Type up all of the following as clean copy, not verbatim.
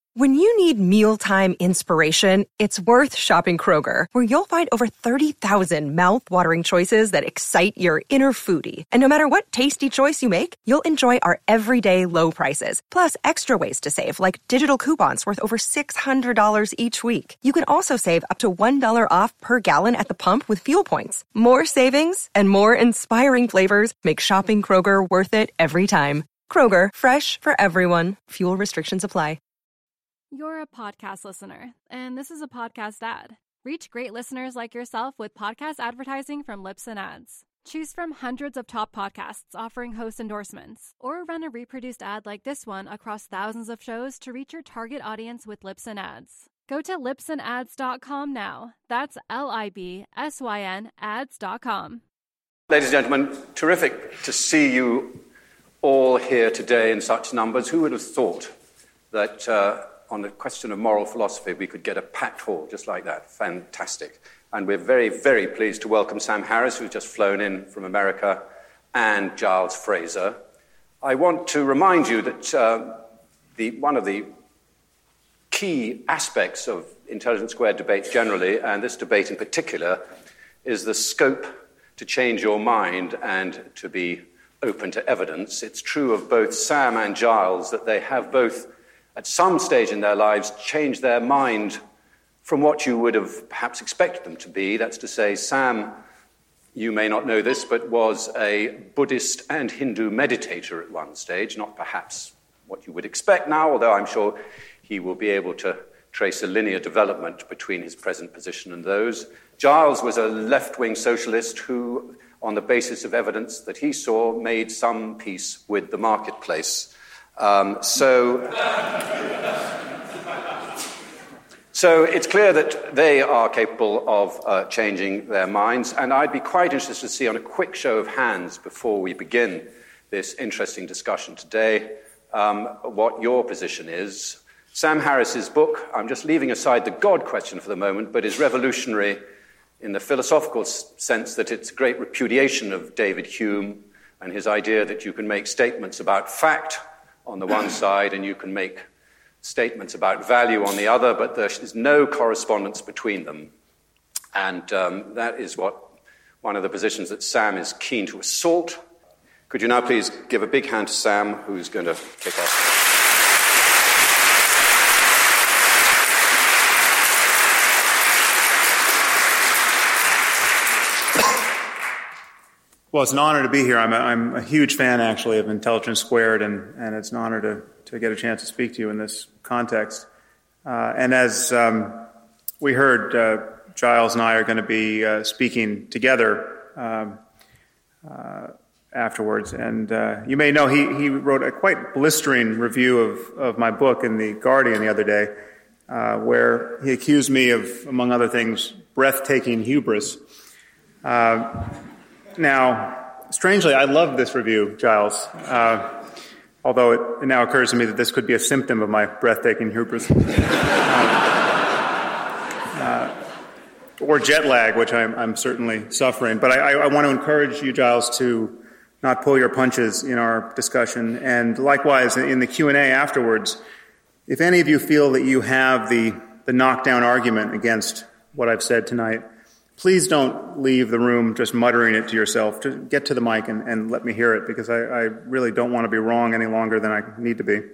When you need mealtime inspiration, it's worth shopping Kroger, where you'll find over 30,000 mouth-watering choices that excite your inner foodie. And no matter what tasty choice you make, you'll enjoy our everyday low prices, plus extra ways to save, like digital coupons worth over $600 each week. You can also save up to $1 off per gallon at the pump with fuel points. More savings and more inspiring flavors make shopping Kroger worth it every time. Kroger, fresh for everyone. Fuel restrictions apply. You're a podcast listener, and this is a podcast ad. Reach great listeners like yourself with podcast advertising from Libsyn Ads. Choose from hundreds of top podcasts offering host endorsements, or run a reproduced ad like this one across thousands of shows to reach your target audience with Libsyn Ads. Go to libsynads.com now. That's LIBSYN ads.com. Ladies and gentlemen, terrific to see you all here today in such numbers. Who would have thought that on the question of moral philosophy, we could get a packed hall just like that? Fantastic. And we're very, very pleased to welcome Sam Harris, who's just flown in from America, and Giles Fraser. I want to remind you that one of the key aspects of Intelligence Squared debates generally, and this debate in particular, is the scope to change your mind and to be open to evidence. It's true of both Sam and Giles that they have both at some stage in their lives changed their mind from what you would have perhaps expected them to be. That's to say, Sam, you may not know this, but was a Buddhist and Hindu meditator at one stage, not perhaps what you would expect now, although I'm sure he will be able to trace a linear development between his present position and those. Giles was a left-wing socialist who, on the basis of evidence that he saw, made some peace with the marketplace. So it's clear that they are capable of changing their minds, and I'd be quite interested to see on a quick show of hands before we begin this interesting discussion today what your position is. Sam Harris's book, I'm just leaving aside the God question for the moment, but is revolutionary in the philosophical sense that it's a great repudiation of David Hume and his idea that you can make statements about fact on the one side and you can make statements about value on the other, but there is no correspondence between them. And that is one of the positions that Sam is keen to assault. Could you now please give a big hand to Sam, who's going to kick off? Well, it's an honor to be here. I'm a huge fan, actually, of Intelligence Squared, and it's an honor to get a chance to speak to you in this context. And as we heard, Giles and I are going to be speaking together afterwards. And you may know he wrote a quite blistering review of my book in The Guardian the other day, where he accused me of, among other things, breathtaking hubris. Now, strangely, I love this review, Giles, although it now occurs to me that this could be a symptom of my breathtaking hubris. Or jet lag, which I'm certainly suffering. But I want to encourage you, Giles, to not pull your punches in our discussion. And likewise, in the Q&A afterwards, if any of you feel that you have the knockdown argument against what I've said tonight, please don't leave the room just muttering it to yourself. Just get to the mic and let me hear it, because I really don't want to be wrong any longer than I need to be.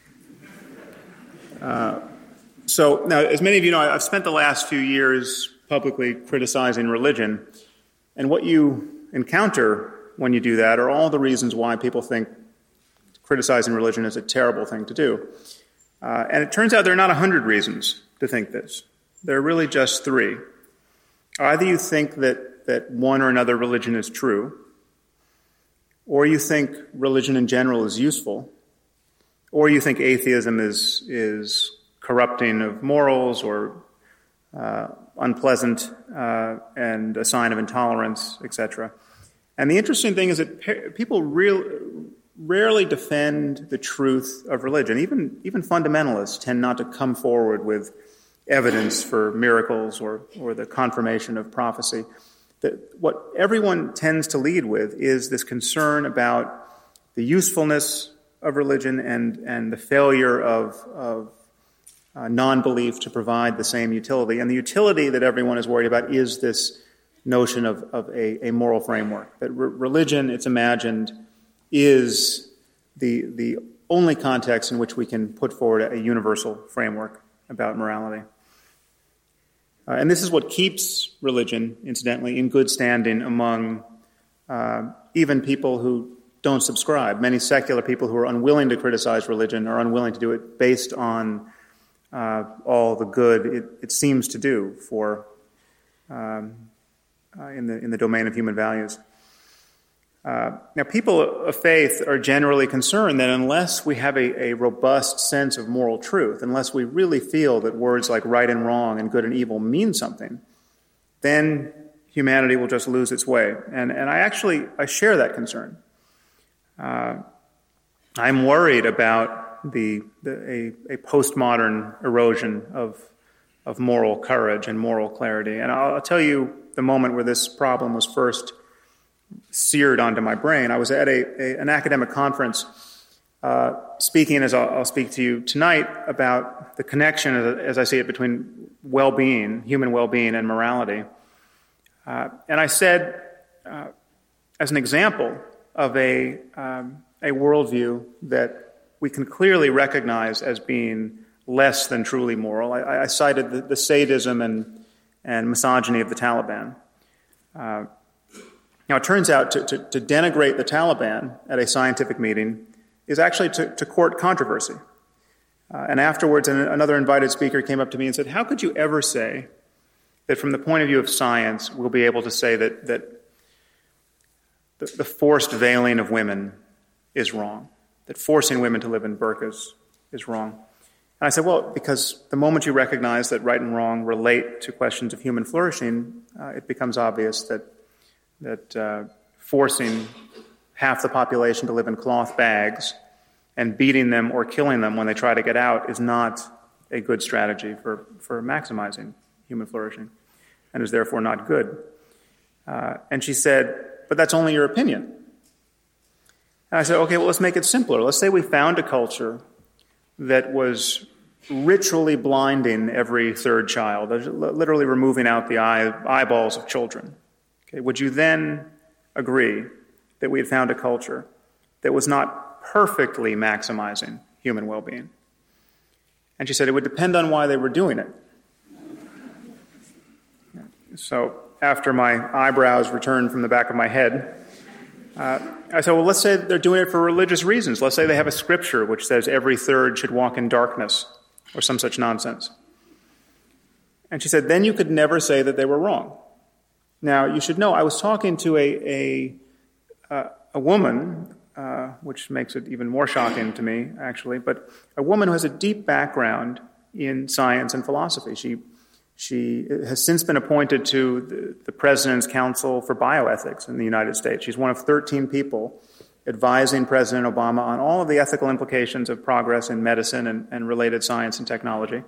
So now, as many of you know, I've spent the last few years publicly criticizing religion, and what you encounter when you do that are all the reasons why people think criticizing religion is a terrible thing to do. And it turns out there are not 100 reasons to think this. There are really just 3. Either you think that one or another religion is true, or you think religion in general is useful, or you think atheism is corrupting of morals or unpleasant and a sign of intolerance, etc. And the interesting thing is that people rarely defend the truth of religion. Even fundamentalists tend not to come forward with evidence for miracles or the confirmation of prophecy. What everyone tends to lead with is this concern about the usefulness of religion and the failure of non-belief to provide the same utility. And the utility that everyone is worried about is this notion of a moral framework. That religion, it's imagined, is the only context in which we can put forward a universal framework about morality. And this is what keeps religion, incidentally, in good standing among even people who don't subscribe. Many secular people who are unwilling to criticize religion are unwilling to do it based on all the good it seems to do for in the domain of human values. Now, people of faith are generally concerned that unless we have a robust sense of moral truth, unless we really feel that words like right and wrong and good and evil mean something, then humanity will just lose its way. And I share that concern. I'm worried about a postmodern erosion of moral courage and moral clarity. And I'll tell you the moment where this problem was first seared onto my brain. I was at an academic conference speaking, as I'll speak to you tonight, about the connection, as I see it, between well-being, human well-being, and morality. And I said, as an example of a worldview that we can clearly recognize as being less than truly moral, I cited the sadism and misogyny of the Taliban. Now, it turns out to denigrate the Taliban at a scientific meeting is actually to court controversy. And afterwards, another invited speaker came up to me and said, how could you ever say that from the point of view of science, we'll be able to say that the forced veiling of women is wrong, that forcing women to live in burqas is wrong? And I said, well, because the moment you recognize that right and wrong relate to questions of human flourishing, it becomes obvious that forcing half the population to live in cloth bags and beating them or killing them when they try to get out is not a good strategy for maximizing human flourishing, and is therefore not good. And she said, but that's only your opinion. And I said, okay, well, let's make it simpler. Let's say we found a culture that was ritually blinding every third child, literally removing out the eyeballs of children. Okay, would you then agree that we had found a culture that was not perfectly maximizing human well-being? And she said it would depend on why they were doing it. So after my eyebrows returned from the back of my head, I said, well, let's say they're doing it for religious reasons. Let's say they have a scripture which says every third should walk in darkness or some such nonsense. And she said, then you could never say that they were wrong. Now, you should know, I was talking to a woman, which makes it even more shocking to me, actually, but a woman who has a deep background in science and philosophy. She has since been appointed to the President's Council for Bioethics in the United States. She's one of 13 people advising President Obama on all of the ethical implications of progress in medicine and related science and technology.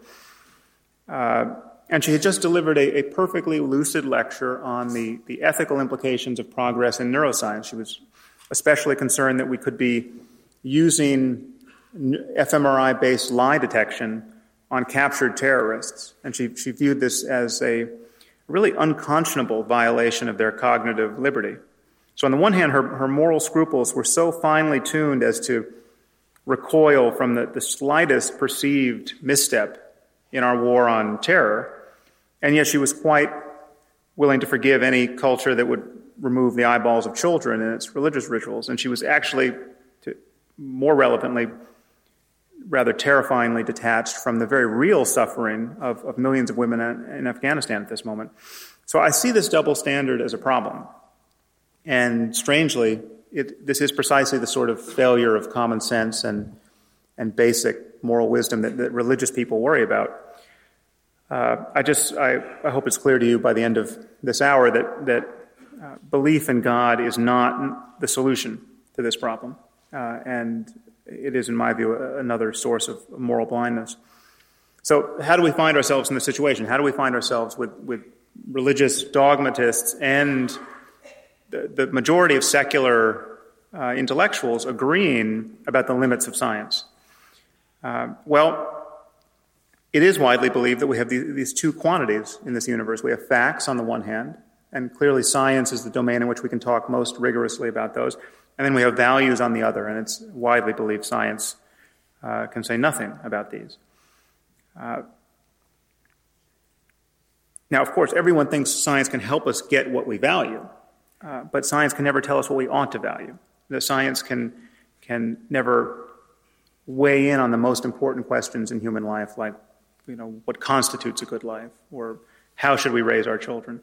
And she had just delivered a perfectly lucid lecture on the ethical implications of progress in neuroscience. She was especially concerned that we could be using fMRI-based lie detection on captured terrorists. And she viewed this as a really unconscionable violation of their cognitive liberty. So on the one hand, her moral scruples were so finely tuned as to recoil from the slightest perceived misstep in our war on terror, and yet she was quite willing to forgive any culture that would remove the eyeballs of children in its religious rituals. And she was actually, more relevantly, rather terrifyingly detached from the very real suffering of millions of women in Afghanistan at this moment. So I see this double standard as a problem. And strangely, this is precisely the sort of failure of common sense and basic moral wisdom that religious people worry about. I hope it's clear to you by the end of this hour that belief in God is not the solution to this problem. And it is, in my view, another source of moral blindness. So how do we find ourselves in this situation? How do we find ourselves with religious dogmatists and the majority of secular intellectuals agreeing about the limits of science? Well, It is widely believed that we have these two quantities in this universe. We have facts on the one hand, and clearly science is the domain in which we can talk most rigorously about those. And then we have values on the other, and it's widely believed science can say nothing about these. Now, of course, everyone thinks science can help us get what we value, but science can never tell us what we ought to value. The science can never weigh in on the most important questions in human life, like, what constitutes a good life, or how should we raise our children.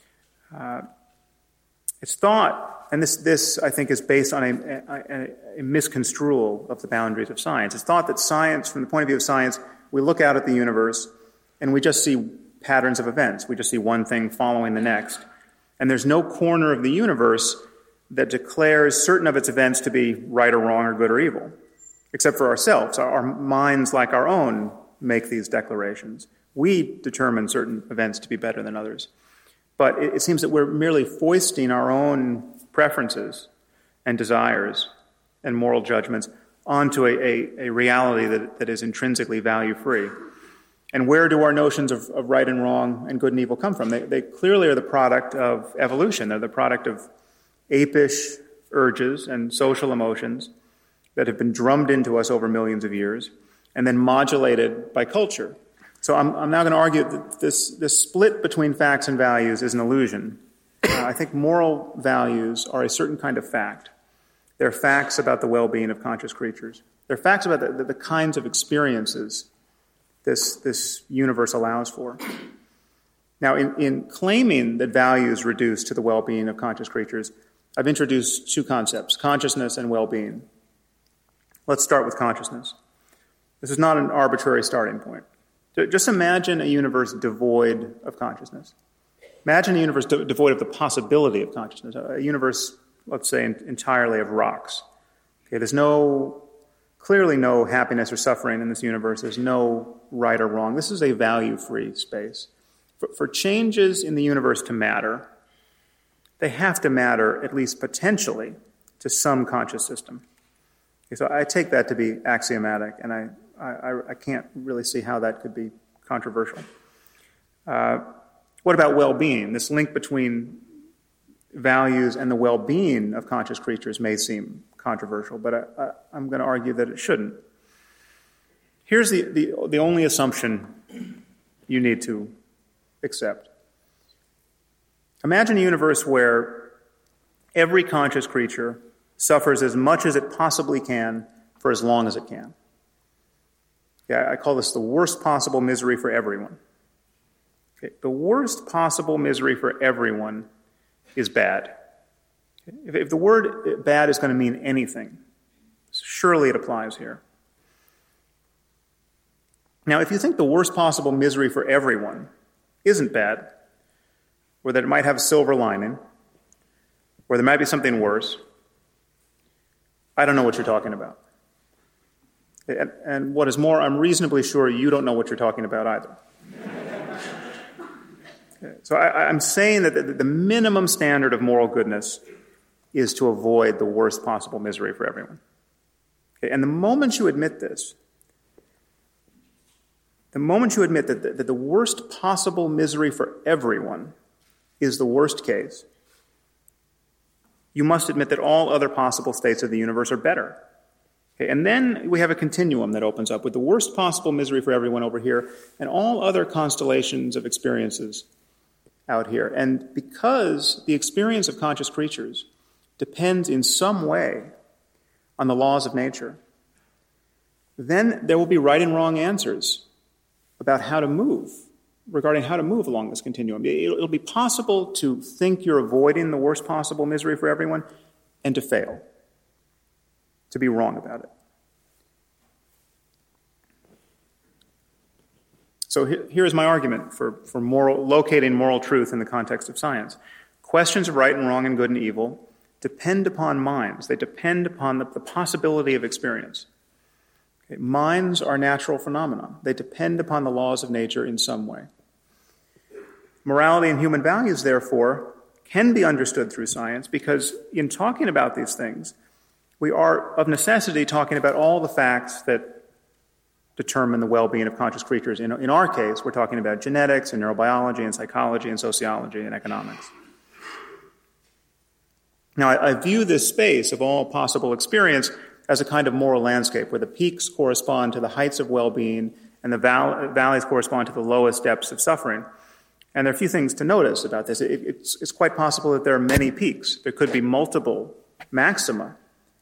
It's thought, and this I think is based on a misconstrual of the boundaries of science. It's thought that science, from the point of view of science, we look out at the universe and we just see patterns of events. We just see one thing following the next. And there's no corner of the universe that declares certain of its events to be right or wrong or good or evil, except for ourselves. Our minds, like our own, make these declarations. We determine certain events to be better than others. But it seems that we're merely foisting our own preferences and desires and moral judgments onto a reality that is intrinsically value-free. And where do our notions of right and wrong and good and evil come from? They clearly are the product of evolution. They're the product of apish urges and social emotions that have been drummed into us over millions of years and then modulated by culture. So I'm now going to argue that this split between facts and values is an illusion. I think moral values are a certain kind of fact. They're facts about the well-being of conscious creatures. They're facts about the kinds of experiences this universe allows for. Now, in claiming that values reduce to the well-being of conscious creatures, I've introduced two concepts, consciousness and well-being. Let's start with consciousness. This is not an arbitrary starting point. Just imagine a universe devoid of consciousness. Imagine a universe devoid of the possibility of consciousness, a universe, let's say, entirely of rocks. Okay, there's clearly no happiness or suffering in this universe. There's no right or wrong. This is a value-free space. For changes in the universe to matter, they have to matter, at least potentially, to some conscious system. Okay, so I take that to be axiomatic, and I can't really see how that could be controversial. What about well-being? This link between values and the well-being of conscious creatures may seem controversial, but I'm going to argue that it shouldn't. Here's the only assumption you need to accept. Imagine a universe where every conscious creature suffers as much as it possibly can for as long as it can. Yeah, I call this the worst possible misery for everyone. Okay, the worst possible misery for everyone is bad. Okay, if the word bad is going to mean anything, surely it applies here. Now, if you think the worst possible misery for everyone isn't bad, or that it might have a silver lining, or there might be something worse, I don't know what you're talking about. And what is more, I'm reasonably sure you don't know what you're talking about either. Okay, so I'm saying that the minimum standard of moral goodness is to avoid the worst possible misery for everyone. Okay, and the moment you admit this, the moment you admit that the worst possible misery for everyone is the worst case, you must admit that all other possible states of the universe are better. Okay, and then we have a continuum that opens up with the worst possible misery for everyone over here and all other constellations of experiences out here. And because the experience of conscious creatures depends in some way on the laws of nature, then there will be right and wrong answers about how to move, regarding how to move along this continuum. It'll be possible to think you're avoiding the worst possible misery for everyone and to fail, to be wrong about it. So here's my argument for locating moral truth in the context of science. Questions of right and wrong and good and evil depend upon minds. They depend upon the possibility of experience. Okay, minds are natural phenomena. They depend upon the laws of nature in some way. Morality and human values, therefore, can be understood through science because in talking about these things, we are of necessity talking about all the facts that determine the well-being of conscious creatures. In our case, we're talking about genetics and neurobiology and psychology and sociology and economics. Now, I view this space of all possible experience as a kind of moral landscape where the peaks correspond to the heights of well-being and the valleys correspond to the lowest depths of suffering. And there are a few things to notice about this. It's quite possible that there are many peaks. There could be multiple maxima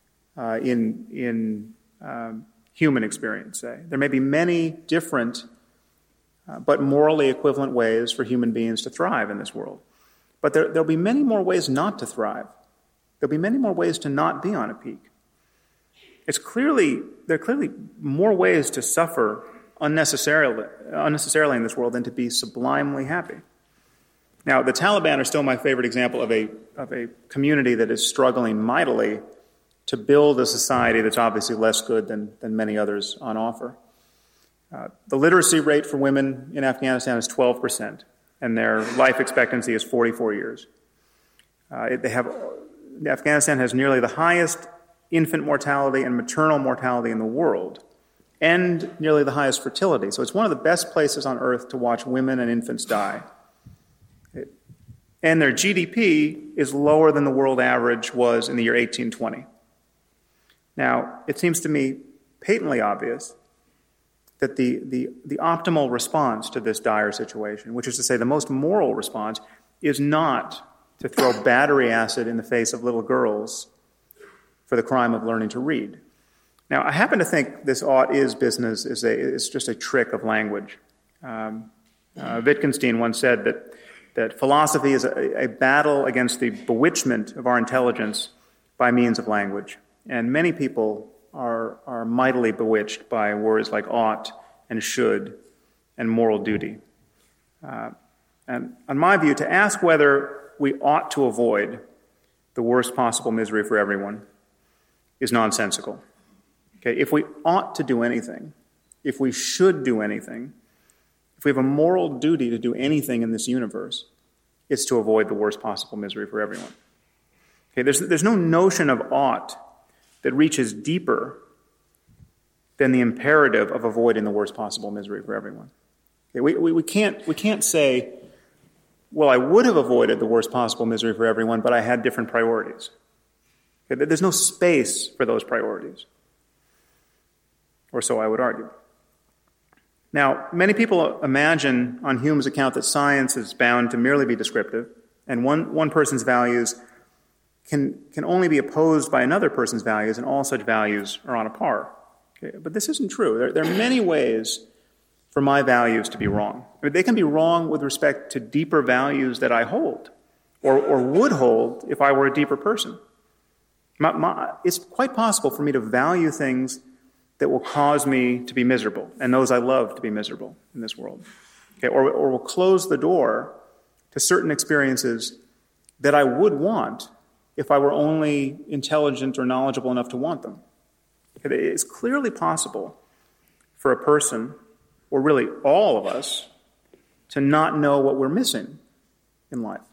in human experience, say. There may be many different but morally equivalent ways for human beings to thrive in this world. But there'll be many more ways not to thrive. There'll be many more ways to not be on a peak. There are clearly more ways to suffer unnecessarily in this world than to be sublimely happy. Now, the Taliban are still my favorite example of a community that is struggling mightily to build a society that's obviously less good than many others on offer. The literacy rate for women in Afghanistan is 12%, and their life expectancy is 44 years. Afghanistan has nearly the highest infant mortality and maternal mortality in the world, and nearly the highest fertility. So it's one of the best places on earth to watch women and infants die. And their GDP is lower than the world average was in the year 1820. Now, it seems to me patently obvious that the optimal response to this dire situation, which is to say the most moral response, is not to throw battery acid in the face of little girls for the crime of learning to read. Now, I happen to think this ought-is business is just a trick of language. Wittgenstein once said that philosophy is a battle against the bewitchment of our intelligence by means of language. And many people are mightily bewitched by words like ought and should and moral duty. And on my view, to ask whether we ought to avoid the worst possible misery for everyone is nonsensical. Okay, if we ought to do anything, if we should do anything, if we have a moral duty to do anything in this universe, it's to avoid the worst possible misery for everyone. Okay, there's no notion of ought that reaches deeper than the imperative of avoiding the worst possible misery for everyone. Okay, we can't say, well, I would have avoided the worst possible misery for everyone, but I had different priorities. Okay, there's no space for those priorities. Or so I would argue. Now, many people imagine on Hume's account that science is bound to merely be descriptive, and one person's values can only be opposed by another person's values, and all such values are on a par. Okay, but this isn't true. There are many ways for my values to be wrong. I mean, they can be wrong with respect to deeper values that I hold, or would hold if I were a deeper person. It's quite possible for me to value things that will cause me to be miserable, and those I love to be miserable in this world. Okay, or will close the door to certain experiences that I would want if I were only intelligent or knowledgeable enough to want them. Okay, it's clearly possible for a person, or really all of us, to not know what we're missing in life.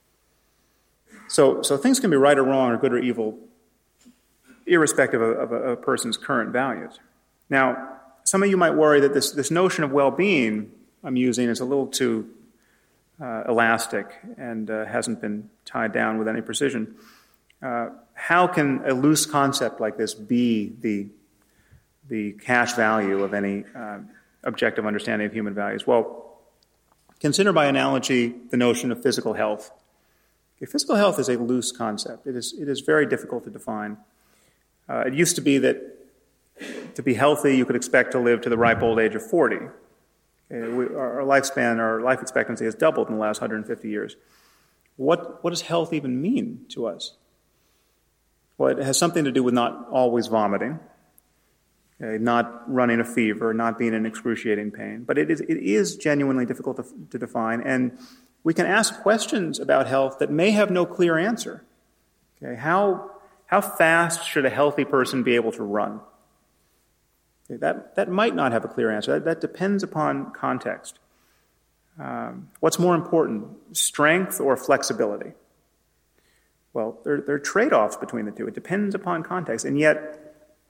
So things can be right or wrong, or good or evil, irrespective of a person's current values. Now, some of you might worry that this notion of well-being I'm using is a little too elastic and hasn't been tied down with any precision. How can a loose concept like this be the cash value of any objective understanding of human values? Well, consider by analogy the notion of physical health. Okay, physical health is a loose concept. It is very difficult to define. It used to be that to be healthy, you could expect to live to the ripe old age of 40. Our lifespan, our life expectancy has doubled in the last 150 years. What does health even mean to us? Well, it has something to do with not always vomiting, not running a fever, not being in excruciating pain. But it is genuinely difficult to define, and we can ask questions about health that may have no clear answer. Okay, how fast should a healthy person be able to run? Okay, that might not have a clear answer. That depends upon context. What's more important, strength or flexibility? Well, there are trade-offs between the two. It depends upon context. And yet,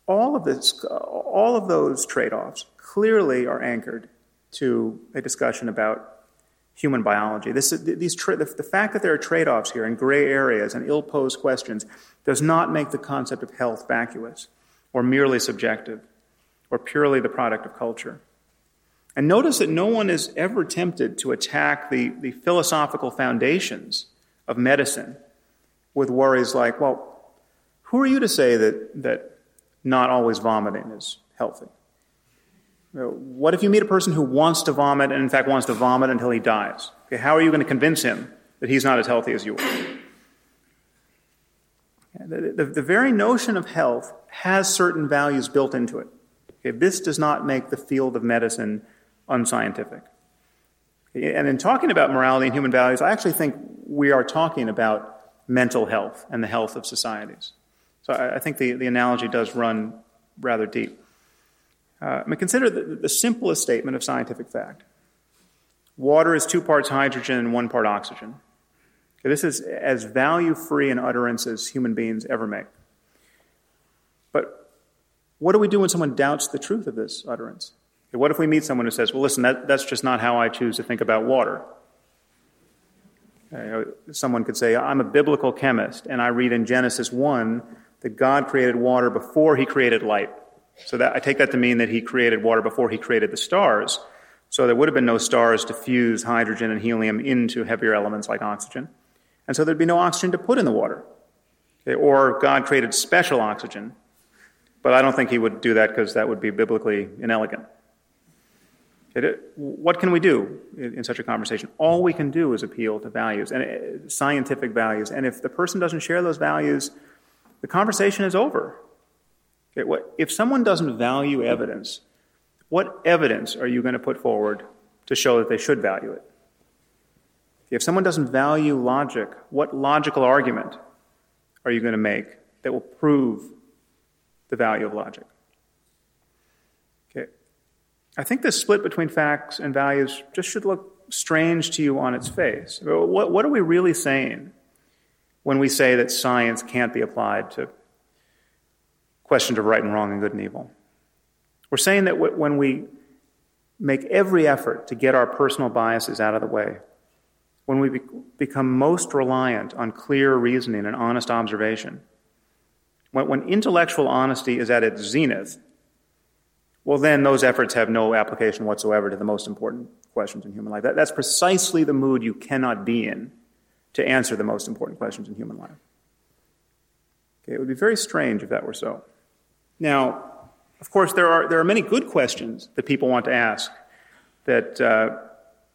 all of those trade-offs clearly are anchored to a discussion about human biology. The fact that there are trade-offs here and gray areas and ill-posed questions does not make the concept of health vacuous or merely subjective or purely the product of culture. And notice that no one is ever tempted to attack the philosophical foundations of medicine with worries like, well, who are you to say that not always vomiting is healthy? What if you meet a person who wants to vomit and in fact wants to vomit until he dies? Okay, how are you going to convince him that he's not as healthy as you are? The very notion of health has certain values built into it. Okay, this does not make the field of medicine unscientific. Okay, and in talking about morality and human values, I actually think we are talking about mental health and the health of societies. So I think the analogy does run rather deep. Consider the simplest statement of scientific fact. Water is 2 parts hydrogen and 1 part oxygen. Okay, this is as value-free an utterance as human beings ever make. But what do we do when someone doubts the truth of this utterance? Okay, what if we meet someone who says, well, listen, that's just not how I choose to think about water? Someone could say, I'm a biblical chemist, and I read in Genesis 1 that God created water before he created light. So that I take that to mean that he created water before he created the stars. So there would have been no stars to fuse hydrogen and helium into heavier elements like oxygen. And so there'd be no oxygen to put in the water. Okay, or God created special oxygen. But I don't think he would do that because that would be biblically inelegant. Okay, what can we do in such a conversation? All we can do is appeal to values, and scientific values. And if the person doesn't share those values, the conversation is over. Okay, if someone doesn't value evidence, what evidence are you going to put forward to show that they should value it? If someone doesn't value logic, what logical argument are you going to make that will prove the value of logic? Okay, I think this split between facts and values just should look strange to you on its face. What are we really saying when we say that science can't be applied to questions of right and wrong and good and evil? We're saying that when we make every effort to get our personal biases out of the way, when we become most reliant on clear reasoning and honest observation, when intellectual honesty is at its zenith, well, then those efforts have no application whatsoever to the most important questions in human life. That's precisely the mood you cannot be in to answer the most important questions in human life. Okay, it would be very strange if that were so. Now, of course, there are many good questions that people want to ask that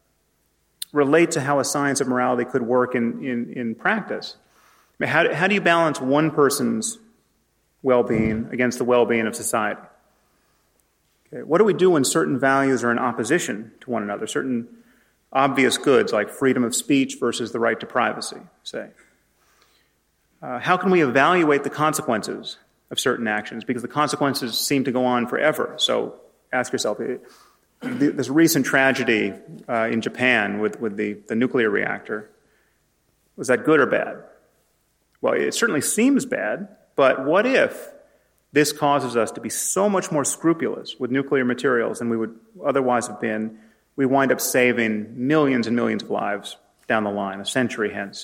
relate to how a science of morality could work in practice. I mean, how do you balance one person's well-being against the well-being of society? Okay, what do we do when certain values are in opposition to one another, certain obvious goods like freedom of speech versus the right to privacy, say? How can we evaluate the consequences of certain actions? Because the consequences seem to go on forever. So ask yourself, this recent tragedy in Japan with the nuclear reactor, was that good or bad? Well, it certainly seems bad, but what if this causes us to be so much more scrupulous with nuclear materials than we would otherwise have been? We wind up saving millions and millions of lives down the line, a century hence.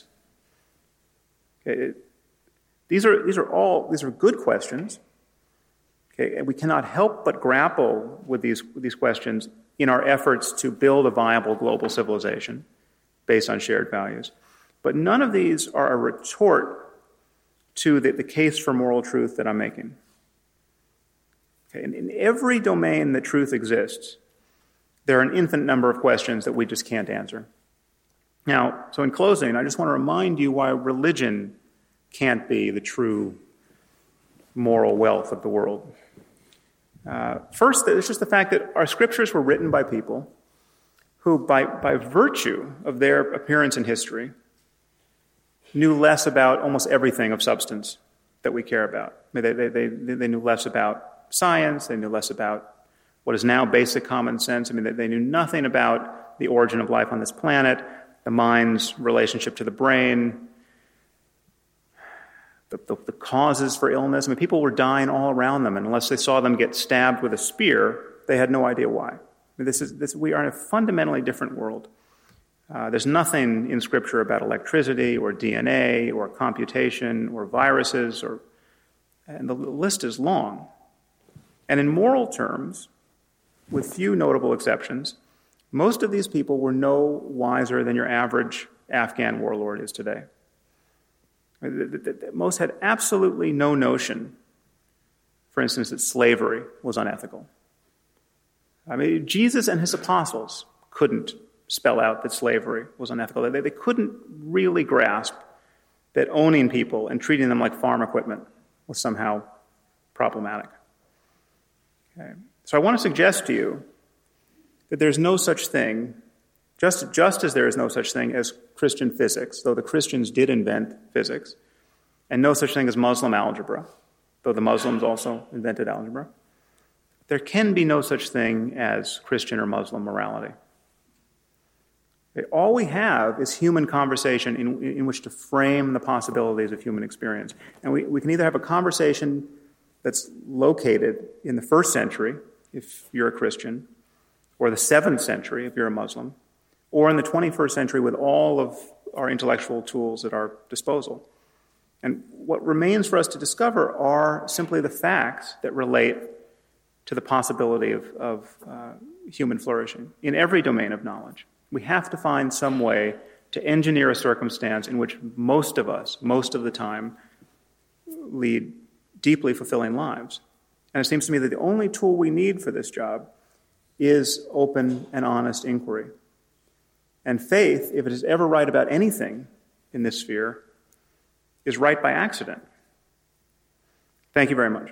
Okay, these are good questions. Okay, and we cannot help but grapple with these questions in our efforts to build a viable global civilization based on shared values. But none of these are a retort to the case for moral truth that I'm making. Okay, in every domain that truth exists, there are an infinite number of questions that we just can't answer. Now, so in closing, I just want to remind you why religion can't be the true moral wealth of the world. First, it's just the fact that our scriptures were written by people who, by virtue of their appearance in history, knew less about almost everything of substance that we care about. I mean, they knew less about science. They knew less about what is now basic common sense. I mean, they knew nothing about the origin of life on this planet, the mind's relationship to the brain, the causes for illness. I mean, people were dying all around them, and unless they saw them get stabbed with a spear, they had no idea why. I mean, we are in a fundamentally different world. There's nothing in Scripture about electricity or DNA or computation or viruses, and the list is long. And in moral terms, with few notable exceptions, most of these people were no wiser than your average Afghan warlord is today. Most had absolutely no notion, for instance, that slavery was unethical. I mean, Jesus and his apostles couldn't spell out that slavery was unethical. They couldn't really grasp that owning people and treating them like farm equipment was somehow problematic. Okay. So I want to suggest to you that there's no such thing, just as there is no such thing as Christian physics, though the Christians did invent physics, and no such thing as Muslim algebra, though the Muslims also invented algebra. There can be no such thing as Christian or Muslim morality. All we have is human conversation in which to frame the possibilities of human experience. And we can either have a conversation that's located in the 1st century, if you're a Christian, or the 7th century, if you're a Muslim, or in the 21st century with all of our intellectual tools at our disposal. And what remains for us to discover are simply the facts that relate to the possibility of human flourishing in every domain of knowledge. We have to find some way to engineer a circumstance in which most of us, most of the time, lead deeply fulfilling lives. And it seems to me that the only tool we need for this job is open and honest inquiry. And faith, if it is ever right about anything in this sphere, is right by accident. Thank you very much.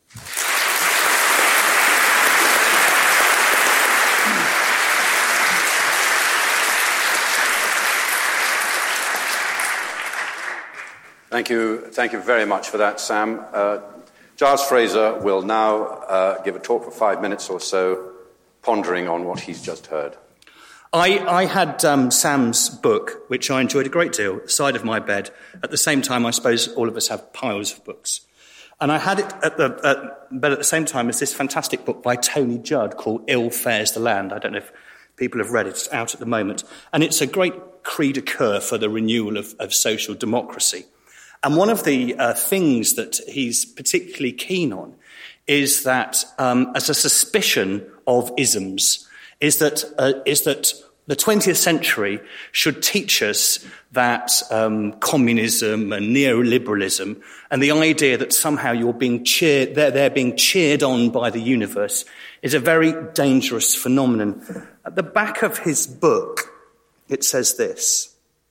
Thank you very much for that, Sam. Giles Fraser will now give a talk for 5 minutes or so, pondering on what he's just heard. I had Sam's book, which I enjoyed a great deal, at the side of my bed. At the same time, I suppose all of us have piles of books. And I had it at the same time as this fantastic book by Tony Judd called Ill Fares the Land. I don't know if people have read it. It's out at the moment. And it's a great cri de coeur for the renewal of social democracy. And one of the things that he's particularly keen on is that, as a suspicion of isms, is that the 20th century should teach us that communism and neoliberalism and the idea that somehow they're being cheered on by the universe is a very dangerous phenomenon. At the back of his book, it says this: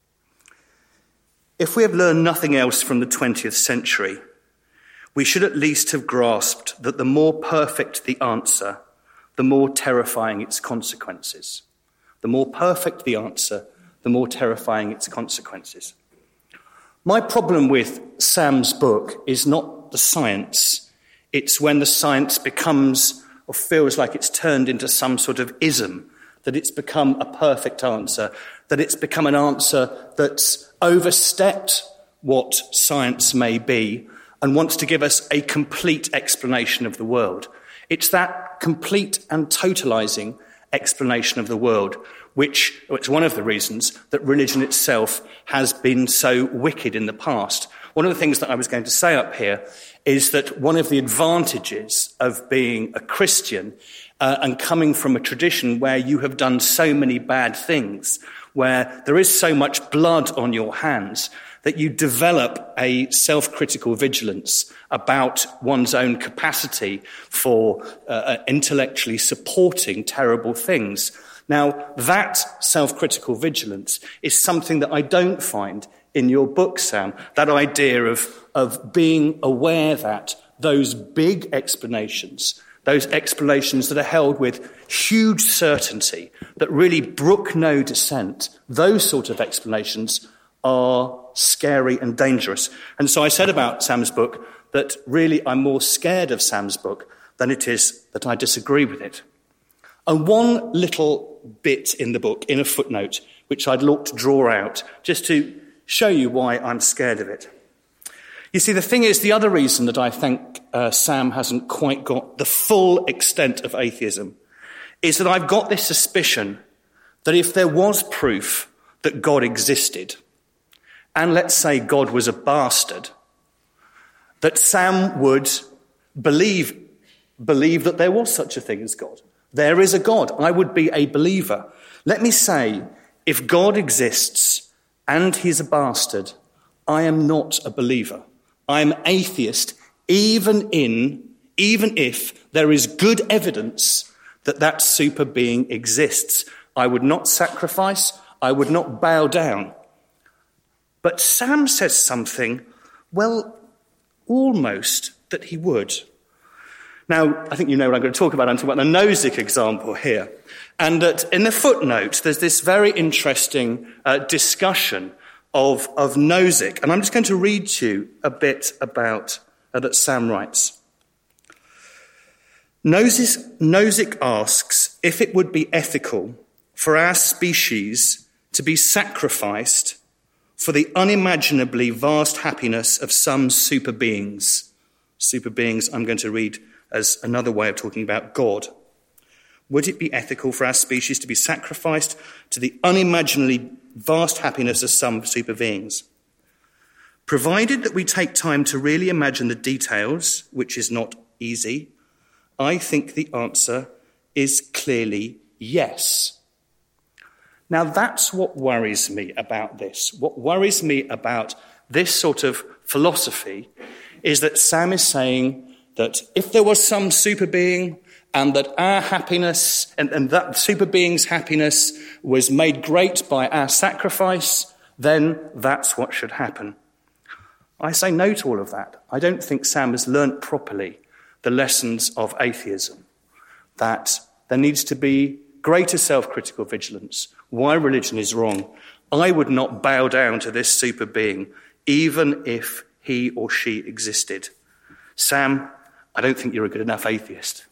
if we have learned nothing else from the 20th century, we should at least have grasped that the more perfect the answer, the more terrifying its consequences. The more perfect the answer, the more terrifying its consequences. My problem with Sam's book is not the science. It's when the science becomes or feels like it's turned into some sort of ism, that it's become a perfect answer, that it's become an answer that's overstepped what science may be and wants to give us a complete explanation of the world. It's that complete and totalizing explanation of the world, which it's one of the reasons that religion itself has been so wicked in the past. One of the things that I was going to say up here is that one of the advantages of being a Christian and coming from a tradition where you have done so many bad things, where there is so much blood on your hands, that you develop a self-critical vigilance about one's own capacity for intellectually supporting terrible things. Now, that self-critical vigilance is something that I don't find in your book, Sam, that idea of being aware that those big explanations, those explanations that are held with huge certainty, that really brook no dissent, those sort of explanations are scary and dangerous. And so I said about Sam's book that really I'm more scared of Sam's book than it is that I disagree with it. And one little bit in the book, in a footnote, which I'd look to draw out, just to show you why I'm scared of it. You see, the thing is, the other reason that I think Sam hasn't quite got the full extent of atheism is that I've got this suspicion that if there was proof that God existed, and let's say God was a bastard, that Sam would believe that there was such a thing as God. There is a God. I would be a believer. Let me say, if God exists and he's a bastard, I am not a believer. I am atheist, even if there is good evidence that super being exists. I would not sacrifice. I would not bow down. But Sam says something, well, almost that he would. Now, I think you know what I'm going to talk about. I'm talking about the Nozick example here. And that in the footnote, there's this very interesting discussion of Nozick. And I'm just going to read to you a bit about that Sam writes. Nozick asks if it would be ethical for our species to be sacrificed for the unimaginably vast happiness of some super beings. Super beings, I'm going to read as another way of talking about God. Would it be ethical for our species to be sacrificed to the unimaginably vast happiness of some super beings? Provided that we take time to really imagine the details, which is not easy, I think the answer is clearly yes. Now, that's what worries me about this. What worries me about this sort of philosophy is that Sam is saying that if there was some super being and that our happiness and that super being's happiness was made great by our sacrifice, then that's what should happen. I say no to all of that. I don't think Sam has learnt properly the lessons of atheism, that there needs to be greater self-critical vigilance, why religion is wrong. I would not bow down to this super being, even if he or she existed. Sam, I don't think you're a good enough atheist.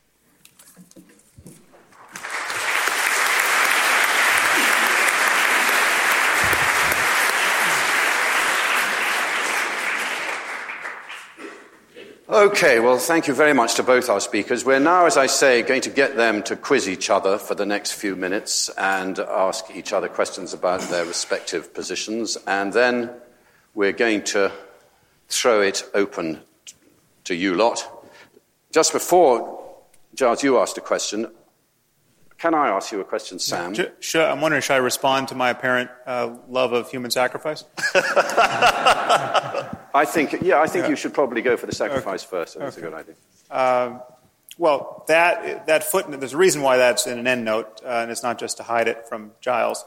Okay, well, thank you very much to both our speakers. We're now, as I say, going to get them to quiz each other for the next few minutes and ask each other questions about their respective positions. And then we're going to throw it open to you lot. Just before, Giles, you asked a question. Can I ask you a question, Sam? Sure. I'm wondering, should I respond to my apparent love of human sacrifice? I think you should probably go for the sacrifice first. That's a good idea. Well, that footnote, there's a reason why that's in an endnote, and it's not just to hide it from Giles.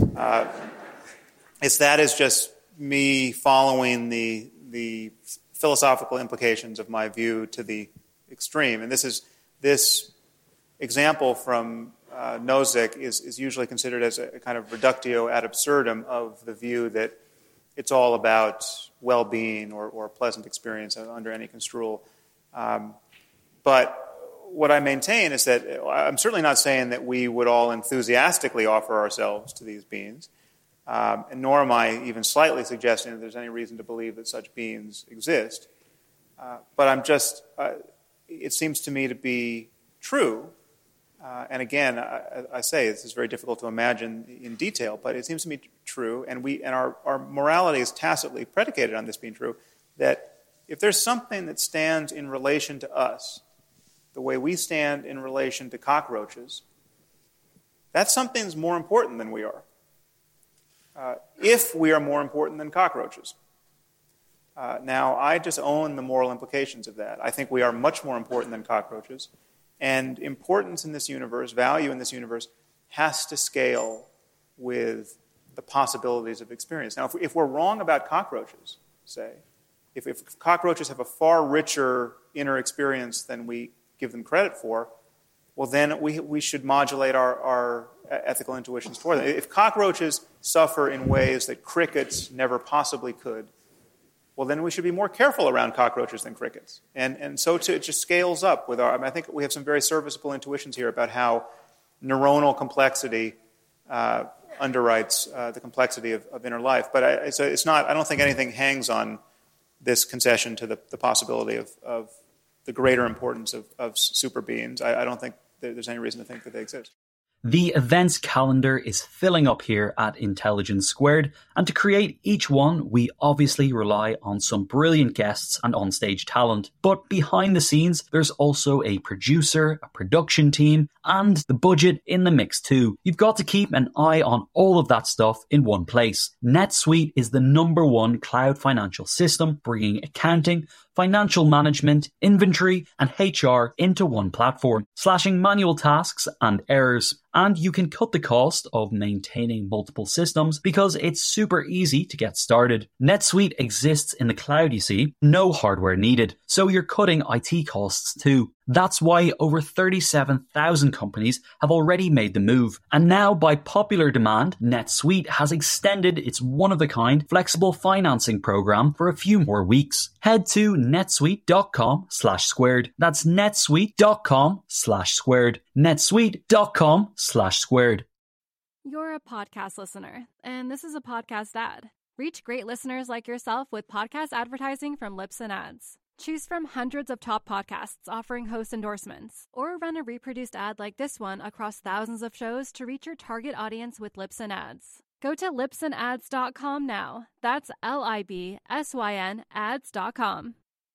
That is just me following the philosophical implications of my view to the extreme. And this example from Nozick is usually considered as a kind of reductio ad absurdum of the view that it's all about well-being or pleasant experience under any construal. But what I maintain is that I'm certainly not saying that we would all enthusiastically offer ourselves to these beings, and nor am I even slightly suggesting that there's any reason to believe that such beings exist. But I'm just, it seems to me to be true. And again, I say this is very difficult to imagine in detail, but it seems to me true, and our morality is tacitly predicated on this being true, that if there's something that stands in relation to us, the way we stand in relation to cockroaches, that something's more important than we are. If we are more important than cockroaches. Now, I just own the moral implications of that. I think we are much more important than cockroaches. And importance in this universe, value in this universe, has to scale with the possibilities of experience. Now, if we're wrong about cockroaches, say, if cockroaches have a far richer inner experience than we give them credit for, well, then we should modulate our ethical intuitions toward them. If cockroaches suffer in ways that crickets never possibly could, well, then we should be more careful around cockroaches than crickets. And so it just scales up with I think we have some very serviceable intuitions here about how neuronal complexity underwrites the complexity of inner life. But I don't think anything hangs on this concession to the possibility of the greater importance of super beings. I don't think there's any reason to think that they exist. The events calendar is filling up here at Intelligence Squared, and to create each one, we obviously rely on some brilliant guests and onstage talent. But behind the scenes, there's also a producer, a production team, and the budget in the mix too. You've got to keep an eye on all of that stuff in one place. NetSuite is the #1 cloud financial system, bringing accounting, financial management, inventory, and HR into one platform, slashing manual tasks and errors. And you can cut the cost of maintaining multiple systems because it's super easy to get started. NetSuite exists in the cloud, you see, no hardware needed. So you're cutting IT costs too. That's why over 37,000 companies have already made the move. And now, by popular demand, NetSuite has extended its one-of-a-kind flexible financing program for a few more weeks. Head to netsuite.com/squared. That's netsuite.com/squared. netsuite.com/squared. You're a podcast listener, and this is a podcast ad. Reach great listeners like yourself with podcast advertising from Libsyn Ads. Choose from hundreds of top podcasts offering host endorsements, or run a reproduced ad like this one across thousands of shows to reach your target audience with Libsyn Ads. Go to libsynads.com now. That's LIBSYN ads.com.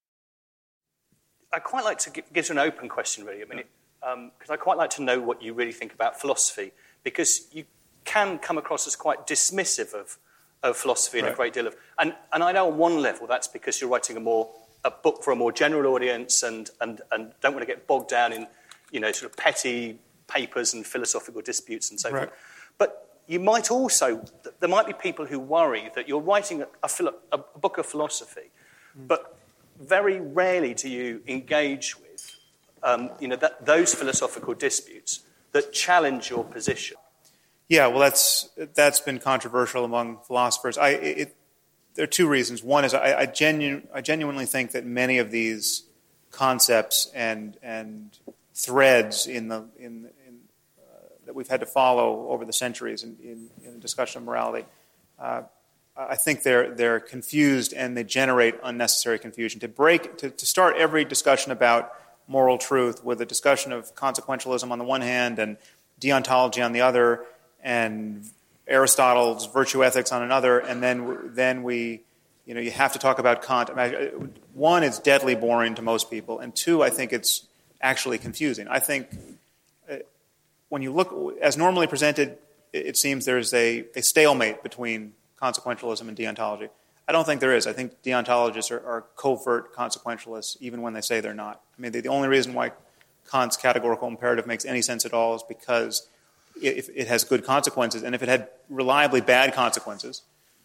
I'd quite like to get to an open question, really. I mean, because I'd quite like to know what you really think about philosophy, because you can come across as quite dismissive of philosophy and a great deal of... And I know on one level that's because you're writing a book for a more general audience and don't want to get bogged down in, sort of petty papers and philosophical disputes and so forth. But you might also... There might be people who worry that you're writing a book of philosophy, but very rarely do you engage with, those philosophical disputes that challenge your position. Yeah, well, that's been controversial among philosophers. There are two reasons. One is I genuinely think that many of these concepts and threads that we've had to follow over the centuries in the discussion of morality, I think they're confused and they generate unnecessary confusion. To start every discussion about moral truth with a discussion of consequentialism on the one hand and deontology on the other, and Aristotle's virtue ethics on another, and then we, you have to talk about Kant. One, it's deadly boring to most people, and two, I think it's actually confusing. I think when you look, as normally presented, it seems there's a stalemate between consequentialism and deontology. I don't think there is. I think deontologists are covert consequentialists, even when they say they're not. I mean, the only reason why Kant's categorical imperative makes any sense at all is because if it has good consequences, and if it had reliably bad consequences,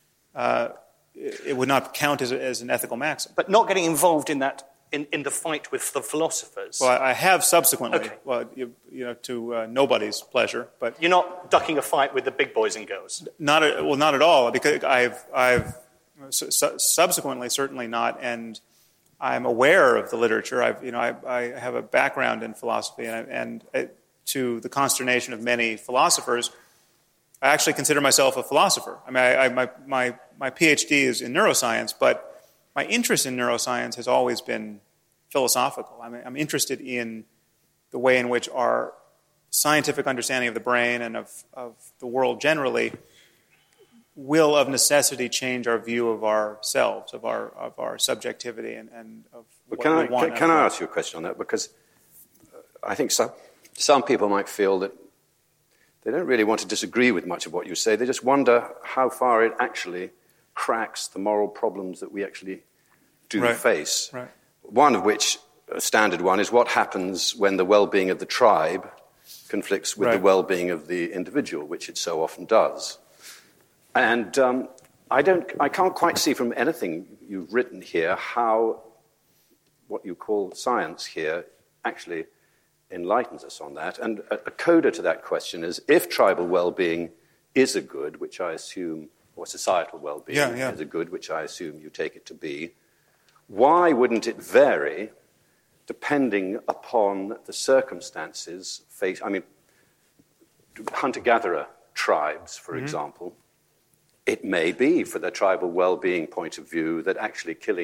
it would not count as an ethical maxim. But not getting involved in that, in the fight with the philosophers. Well, I have subsequently, to nobody's pleasure. But you're not ducking a fight with the big boys and girls? Not at all, because I've subsequently certainly not, and I'm aware of the literature. I have a background in philosophy, and to the consternation of many philosophers, I actually consider myself a philosopher. I mean, my PhD is in neuroscience, but my interest in neuroscience has always been philosophical. I mean, I'm interested in the way in which our scientific understanding of the brain and of the world generally will, of necessity, change our view of ourselves, of our subjectivity, and of what we want. Can I ask you a question on that? Because I think some people might feel that they don't really want to disagree with much of what you say. They just wonder how far it actually cracks the moral problems that we actually do face. Right. One of which, a standard one, is what happens when the well-being of the tribe conflicts with the well-being of the individual, which it so often does. And I can't quite see from anything you've written here how what you call science here actually enlightens us on that. And a coda to that question is, if tribal well-being is a good, which I assume, or societal well-being is a good, which I assume you take it to be, why wouldn't it vary depending upon the circumstances faced? I mean, hunter-gatherer tribes, for example, it may be, for their tribal well-being point of view, that actually killing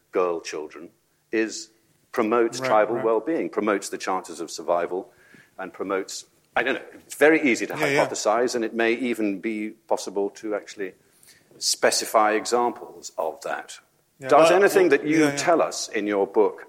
girl children promotes tribal well-being, promotes the chances of survival, and promotes, I don't know, it's very easy to hypothesize, and it may even be possible to actually specify examples of that. Does anything that you tell us in your book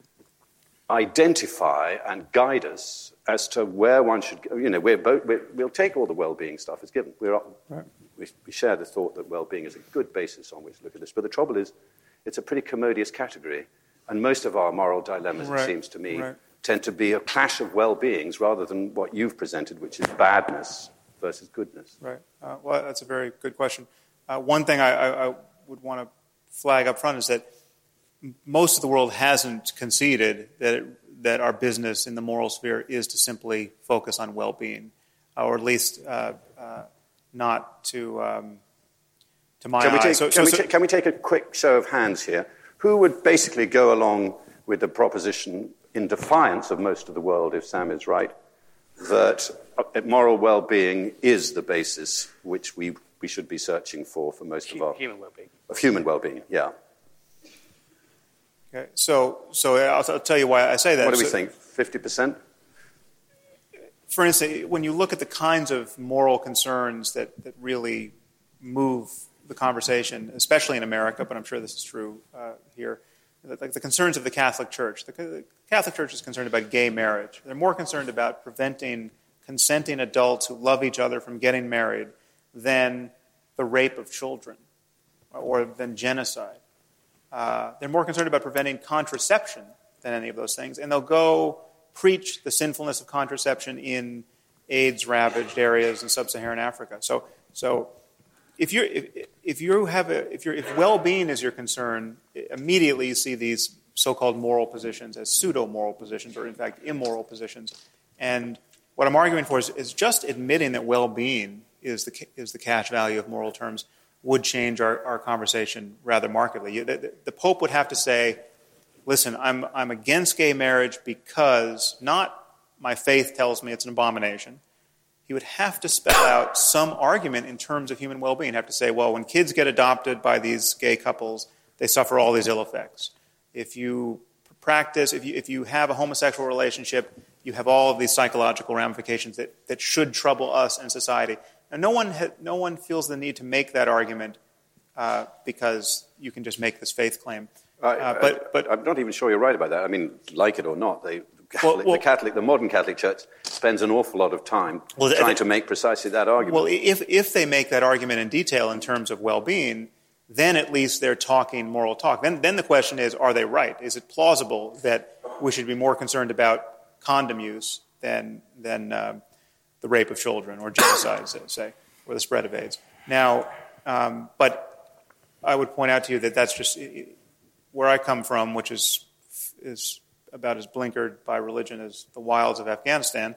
identify and guide us as to where one should go? You know, we'll take all the well-being stuff as given. We share the thought that well-being is a good basis on which to look at this. But the trouble is, it's a pretty commodious category, and most of our moral dilemmas, it seems to me, tend to be a clash of well-beings rather than what you've presented, which is badness versus goodness. Right. Well, that's a very good question. One thing I would want to flag up front is that most of the world hasn't conceded that our business in the moral sphere is to simply focus on well-being, or at least not to my eyes. Can we take a quick show of hands here? Who would basically go along with the proposition, in defiance of most of the world, if Sam is right, that moral well-being is the basis which we should be searching for most of our... Human well-being. Of human well-being, yeah. Okay, so I'll tell you why I say that. What do we think, 50%? For instance, when you look at the kinds of moral concerns that really move the conversation, especially in America, but I'm sure this is true here, like the concerns of the Catholic Church. The Catholic Church is concerned about gay marriage. They're more concerned about preventing consenting adults who love each other from getting married than the rape of children or than genocide. They're more concerned about preventing contraception than any of those things, and they'll go preach the sinfulness of contraception in AIDS-ravaged areas in sub-Saharan Africa. So if well-being is your concern, immediately you see these so-called moral positions as pseudo-moral positions, or in fact immoral positions. And what I'm arguing for is just admitting that well-being is the cash value of moral terms would change our conversation rather markedly. The Pope would have to say, listen, I'm against gay marriage because not my faith tells me it's an abomination. He would have to spell out some argument in terms of human well-being. He'd have to say, well, when kids get adopted by these gay couples, they suffer all these ill effects. If you have a homosexual relationship, you have all of these psychological ramifications that should trouble us and society. And no one feels the need to make that argument because you can just make this faith claim. But I'm not even sure you're right about that. I mean, like it or not, the modern Catholic Church spends an awful lot of time trying to make precisely that argument. Well, if they make that argument in detail in terms of well-being, then at least they're talking moral talk. Then the question is, are they right? Is it plausible that we should be more concerned about condom use than the rape of children or genocide, say, or the spread of AIDS? Now, but I would point out to you that that's just where I come from, which is about as blinkered by religion as the wilds of Afghanistan.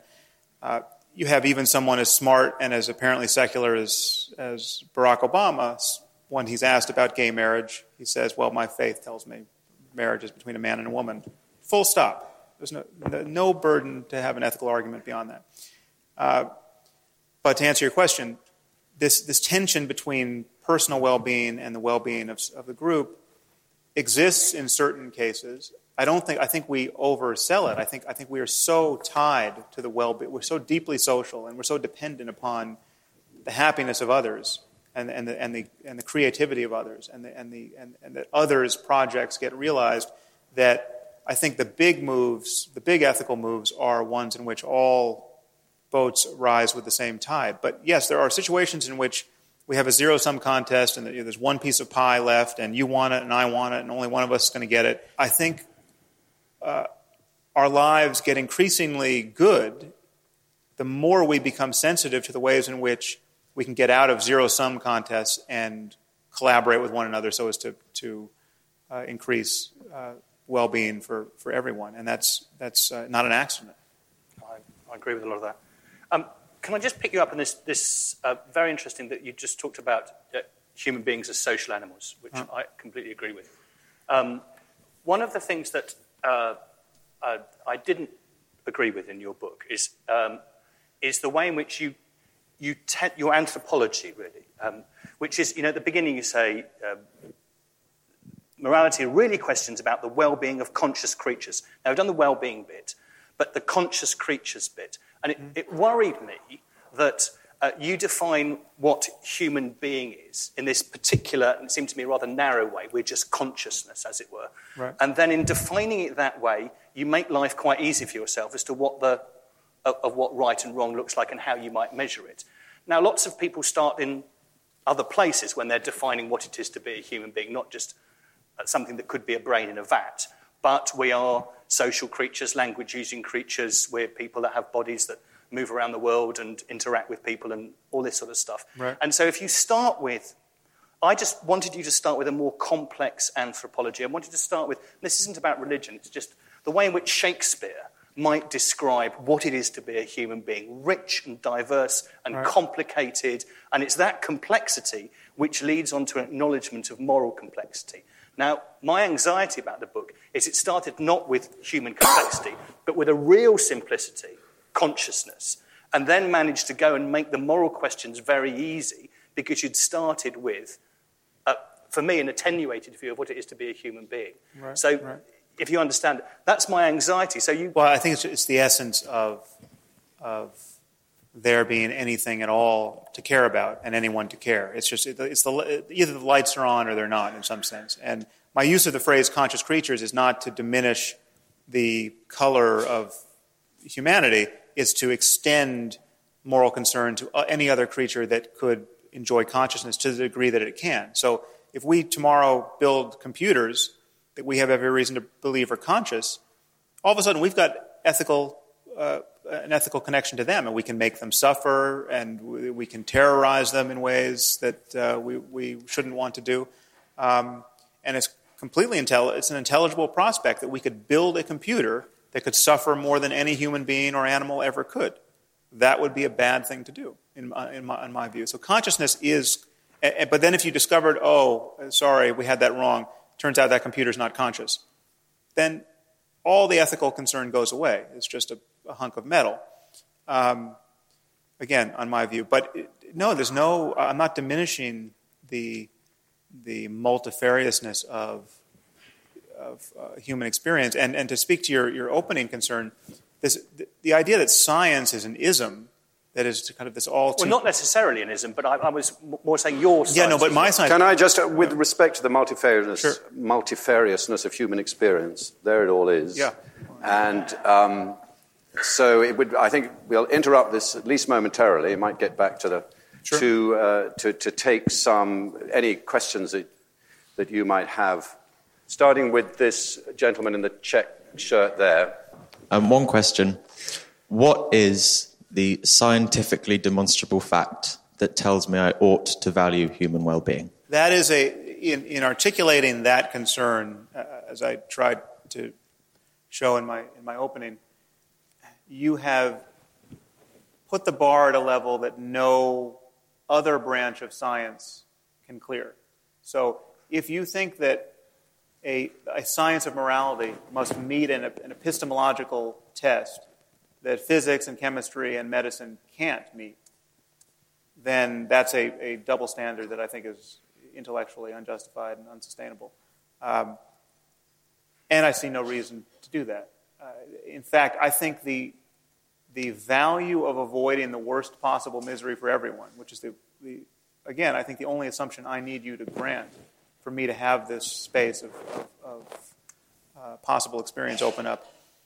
You have even someone as smart and as apparently secular as Barack Obama. When he's asked about gay marriage, he says, well, my faith tells me marriage is between a man and a woman. Full stop. There's no burden to have an ethical argument beyond that. But to answer your question, this tension between personal well-being and the well-being of the group exists in certain cases. I think we oversell it. I think we are so tied to the well-being. We're so deeply social, and we're so dependent upon the happiness of others and the creativity of others, and that others' projects get realized, that I think the big ethical moves are ones in which all boats rise with the same tide. But yes, there are situations in which we have a zero-sum contest, and there's one piece of pie left, and you want it, and I want it, and only one of us is going to get it. I think our lives get increasingly good the more we become sensitive to the ways in which we can get out of zero-sum contests and collaborate with one another so as to increase well-being for everyone. And that's not an accident. I agree with a lot of that. Can I just pick you up on this very interesting that you just talked about human beings as social animals, which I completely agree with. One of the things that I didn't agree with in your book is the way in which your anthropology, really, which is, at the beginning you say morality are really questions about the well-being of conscious creatures. Now, I've done the well-being bit, but the conscious creatures bit. And it worried me that you define what human being is in this particular, and it seemed to me, rather narrow way. We're just consciousness, as it were. Right. And then in defining it that way, you make life quite easy for yourself as to what what right and wrong looks like and how you might measure it. Now, lots of people start in other places when they're defining what it is to be a human being, not just something that could be a brain in a vat, but we are social creatures, language-using creatures. We're people that have bodies that move around the world and interact with people and all this sort of stuff. Right. And so if you start with, I just wanted you to start with a more complex anthropology. I wanted to start with, this isn't about religion, it's just the way in which Shakespeare might describe what it is to be a human being, rich and diverse and complicated, and it's that complexity which leads on to an acknowledgement of moral complexity. Now, my anxiety about the book is it started not with human complexity, but with a real simplicity, consciousness, and then managed to go and make the moral questions very easy because you'd started with, for me, an attenuated view of what it is to be a human being. If you understand, that's my anxiety. Well, I think it's the essence of there being anything at all to care about and anyone to care. It's just either the lights are on or they're not in some sense. And my use of the phrase conscious creatures is not to diminish the color of humanity, is to extend moral concern to any other creature that could enjoy consciousness to the degree that it can. So if we tomorrow build computers that we have every reason to believe are conscious, all of a sudden we've got an ethical connection to them, and we can make them suffer, and we can terrorize them in ways that we shouldn't want to do. And it's completely it's an intelligible prospect that we could build a computer that could suffer more than any human being or animal ever could. That would be a bad thing to do, in my view. So consciousness is, but then if you discovered, oh, sorry, we had that wrong, turns out that computer's not conscious, then all the ethical concern goes away. It's just a hunk of metal. Again, on my view. But I'm not diminishing the multifariousness of human experience. And to speak to your opening concern, the idea that science is an ism, that is kind of this all too... Well, not necessarily an ism, but I was more saying your science. Yeah, no, but my science... Can I just, with respect to the multifariousness of human experience, there it all is. Yeah. And so I think we'll interrupt this at least momentarily. It might get back to to take any questions that you might have. Starting with this gentleman in the check shirt there. One question. What is the scientifically demonstrable fact that tells me I ought to value human well-being? That is in articulating that concern, as I tried to show in my opening, you have put the bar at a level that no other branch of science can clear. So if you think that a science of morality must meet an epistemological test that physics and chemistry and medicine can't meet, then that's a double standard that I think is intellectually unjustified and unsustainable. And I see no reason to do that. In fact, I think the value of avoiding the worst possible misery for everyone, which is again, I think the only assumption I need you to grant for me to have this space of possible experience open up,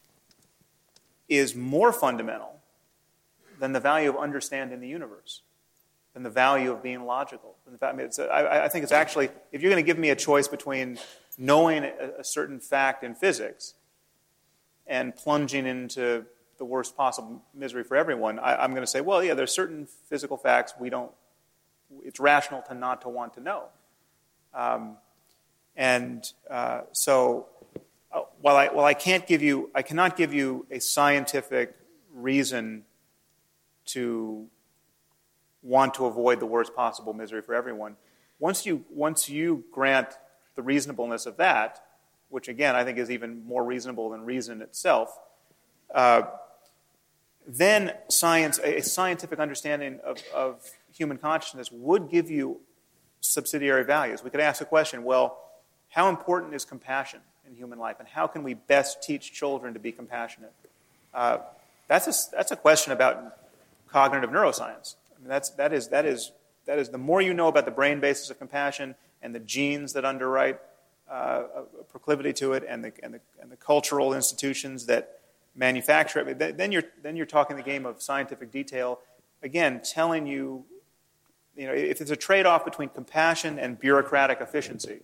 is more fundamental than the value of understanding the universe, than the value of being logical. I think it's actually, if you're going to give me a choice between knowing a certain fact in physics and plunging into the worst possible misery for everyone, I'm going to say, well, yeah, there's certain physical facts it's rational to not to want to know. So while I cannot give you a scientific reason to want to avoid the worst possible misery for everyone, once you grant the reasonableness of that, which again I think is even more reasonable than reason itself, then a scientific understanding of human consciousness would give you subsidiary values. We could ask the question, well, how important is compassion in human life, and how can we best teach children to be compassionate? That's a question about cognitive neuroscience. I mean, that is the more you know about the brain basis of compassion and the genes that underwrite a proclivity to it, and the cultural institutions that manufacture it. Then you're talking the game of scientific detail. Again, telling you, if there's a trade-off between compassion and bureaucratic efficiency,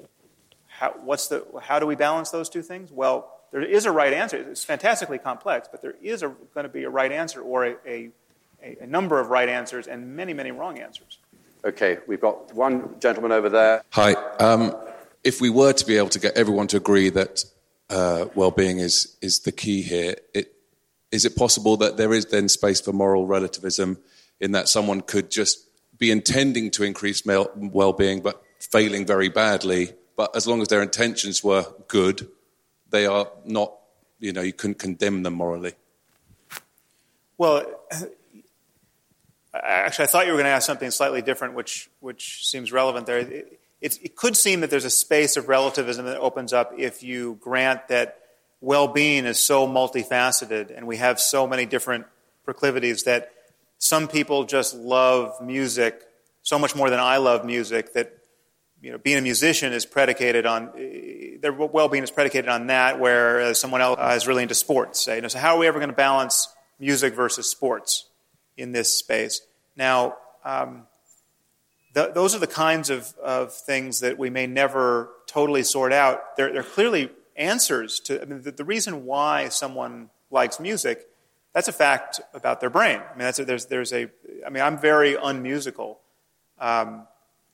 how do we balance those two things? Well, there is a right answer. It's fantastically complex, but there is going to be a right answer, or a number of right answers and many, many wrong answers. Okay, we've got one gentleman over there. Hi. If we were to be able to get everyone to agree that well-being is the key here, is it possible that there is then space for moral relativism, in that someone could just be intending to increase well-being but failing very badly, but as long as their intentions were good, they are not, you couldn't condemn them morally? Well, actually, I thought you were going to ask something slightly different, which seems relevant there. It could seem that there's a space of relativism that opens up if you grant that well-being is so multifaceted and we have so many different proclivities that some people just love music so much more than I love music, that being a musician is predicated on, their well-being is predicated on that, whereas someone else is really into sports. So how are we ever going to balance music versus sports in this space? Now, those are the kinds of things that we may never totally sort out. They're clearly answers to. The reason why someone likes music, that's a fact about their brain. I'm very unmusical. I'm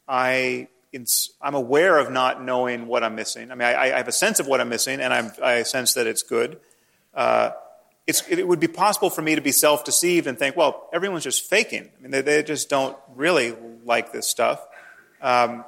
aware of not knowing what I'm missing. I have a sense of what I'm missing, and I sense that it's good. It would be possible for me to be self-deceived and think, well, everyone's just faking. They just don't really like this stuff. And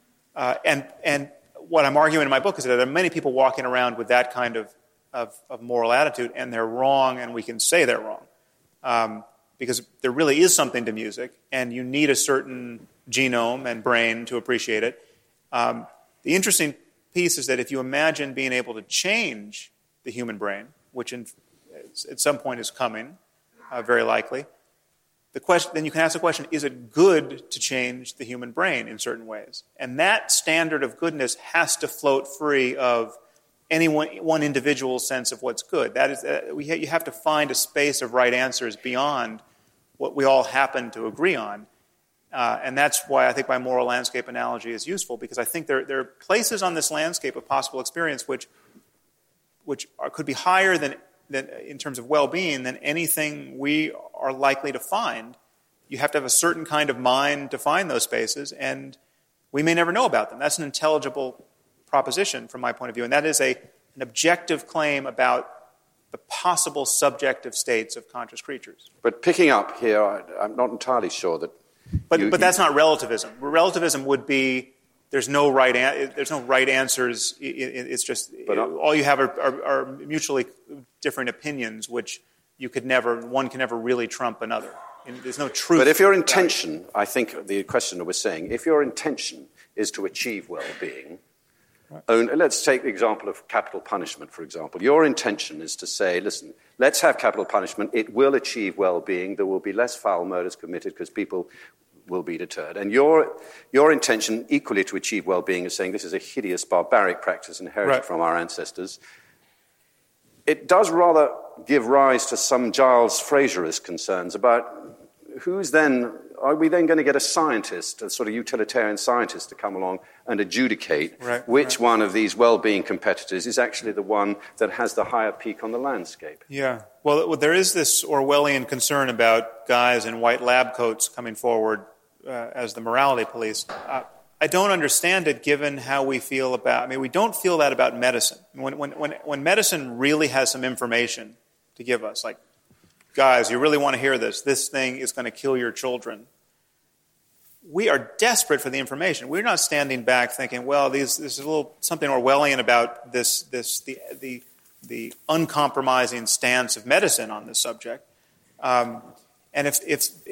what I'm arguing in my book is that there are many people walking around with that kind of moral attitude, and they're wrong, and we can say they're wrong. Because there really is something to music, and you need a certain genome and brain to appreciate it. The interesting piece is that if you imagine being able to change the human brain, which at some point is coming, very likely, then you can ask the question, is it good to change the human brain in certain ways? And that standard of goodness has to float free of any one individual's sense of what's good. That is, you have to find a space of right answers beyond what we all happen to agree on. And that's why I think my moral landscape analogy is useful, because I think there are places on this landscape of possible experience which could be higher than in terms of well-being than anything we are likely to find. You have to have a certain kind of mind to find those spaces, and we may never know about them. That's an intelligible proposition from my point of view, and that is an objective claim about the possible subjective states of conscious creatures. But picking up here, I'm not entirely sure that... But that's not relativism. Relativism would be there's no right answers. It's just all you have are mutually different opinions, which one can never really trump another. There's no truth. But if your intention, I think the questioner was saying, if your intention is to achieve well-being, let's take the example of capital punishment, for example. Your intention is to say, listen, let's have capital punishment. It will achieve well-being. There will be less foul murders committed because people will be deterred. And your intention, equally to achieve well-being, is saying this is a hideous, barbaric practice inherited from our ancestors. It does rather give rise to some Giles Fraserist concerns about are we then going to get a scientist, a sort of utilitarian scientist, to come along and adjudicate which one of these well-being competitors is actually the one that has the higher peak on the landscape? Yeah. Well, there is this Orwellian concern about guys in white lab coats coming forward as the morality police. I don't understand it, given how we feel about... we don't feel that about medicine. When medicine really has some information to give us, like, guys, you really want to hear this. This thing is going to kill your children. We are desperate for the information. We're not standing back thinking, well, there's a little something Orwellian about the uncompromising stance of medicine on this subject. And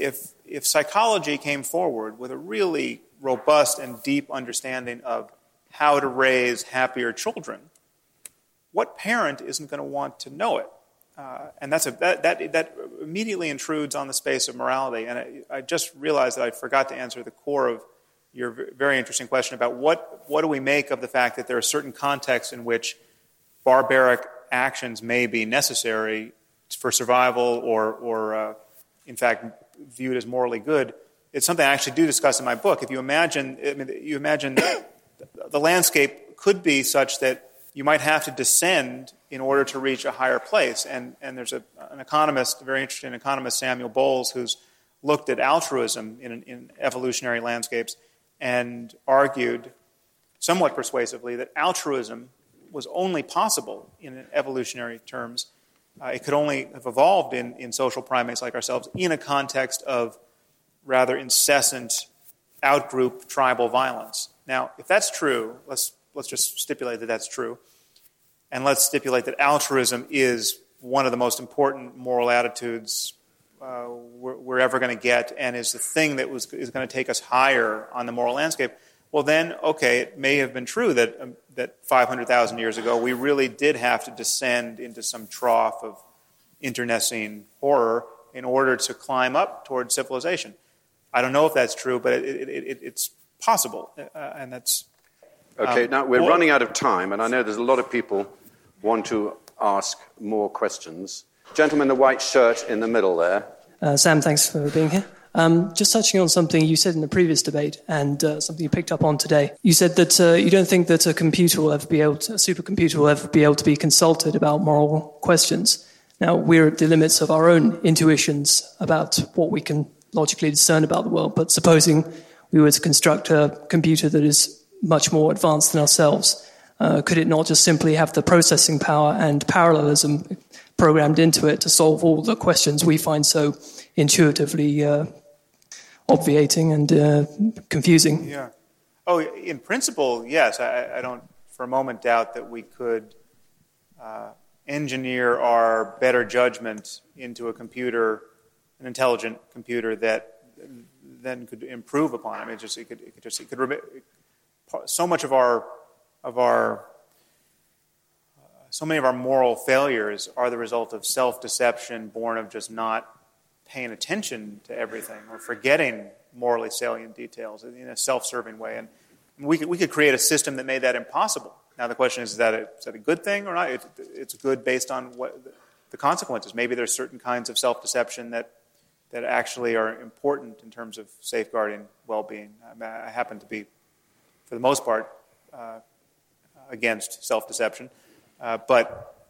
if psychology came forward with a really robust and deep understanding of how to raise happier children, what parent isn't going to want to know it? And that immediately intrudes on the space of morality. And I just realized that I forgot to answer the core of your very interesting question about what do we make of the fact that there are certain contexts in which barbaric actions may be necessary for survival or in fact, viewed as morally good. It's something I actually do discuss in my book. If you imagine, the landscape could be such that you might have to descend in order to reach a higher place. And there's an economist, a very interesting economist, Samuel Bowles, who's looked at altruism in evolutionary landscapes and argued somewhat persuasively that altruism was only possible in evolutionary terms. It could only have evolved in social primates like ourselves in a context of rather incessant out-group tribal violence. Now, if that's true, let's just stipulate that that's true, and let's stipulate that altruism is one of the most important moral attitudes we're ever going to get, and is the thing that is going to take us higher on the moral landscape. Well, then, okay, it may have been true that 500,000 years ago we really did have to descend into some trough of internecine horror in order to climb up towards civilization. I don't know if that's true, but it's possible, and that's... Okay, now we're running out of time, and I know there's a lot of people want to ask more questions. Gentleman in the white shirt in the middle there. Sam, thanks for being here. Just touching on something you said in the previous debate and something you picked up on today. You said that you don't think that a supercomputer will ever be able to be consulted about moral questions. Now, we're at the limits of our own intuitions about what we can logically discern about the world, but supposing we were to construct a computer that is much more advanced than ourselves, could it not just simply have the processing power and parallelism programmed into it to solve all the questions we find so intuitively obviating and confusing? Yeah. Oh, in principle, yes. I don't for a moment doubt that we could engineer our better judgment into a computer, an intelligent computer that then could improve upon. I mean, so much of our so many of our moral failures are the result of self-deception born of just not paying attention to everything or forgetting morally salient details in a self-serving way. And we could create a system that made that impossible. Now the question is that a good thing or not? It's good based on what the consequences. Maybe there's certain kinds of self-deception that actually are important in terms of safeguarding well-being. I happen to be, for the most part, against self-deception. But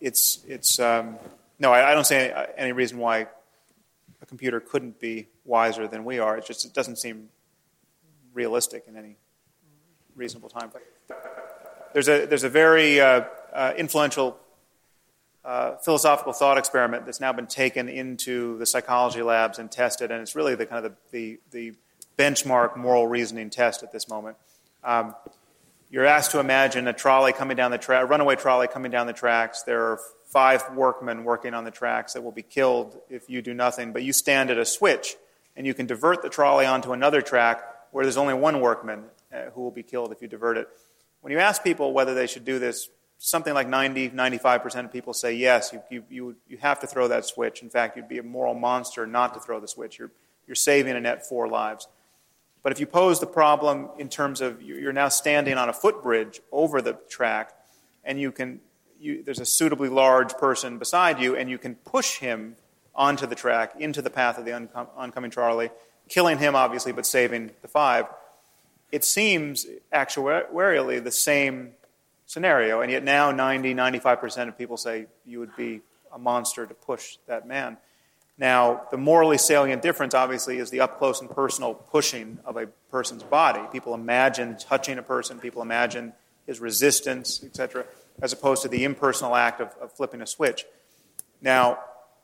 no, I don't see any reason why a computer couldn't be wiser than we are. It doesn't seem realistic in any reasonable time frame. There's a very influential philosophical thought experiment that's now been taken into the psychology labs and tested, and it's really the benchmark moral reasoning test at this moment. You're asked to imagine a trolley coming down the track, a runaway trolley coming down the tracks. There are 5 workmen working on the tracks that will be killed if you do nothing, but you stand at a switch and you can divert the trolley onto another track where there's only 1 workman who will be killed if you divert it. When you ask people whether they should do this, something like 95% of people say yes, you have to throw that switch. In fact, you'd be a moral monster not to throw the switch. You're saving a net 4 lives. But if you pose the problem in terms of you're now standing on a footbridge over the track, and there's a suitably large person beside you, and you can push him onto the track, into the path of the oncoming trolley, killing him, obviously, but saving the 5. It seems actuarially the same scenario, and yet now 95% of people say you would be a monster to push that man. Now, the morally salient difference, obviously, is the up-close and personal pushing of a person's body. People imagine touching a person, people imagine his resistance, etc., as opposed to the impersonal act of flipping a switch. Now,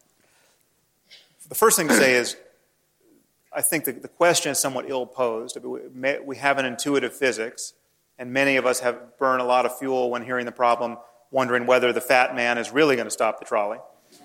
the first thing to say is, I think the question is somewhat ill-posed. We have an intuitive physics, and many of us have burned a lot of fuel when hearing the problem, wondering whether the fat man is really going to stop the trolley.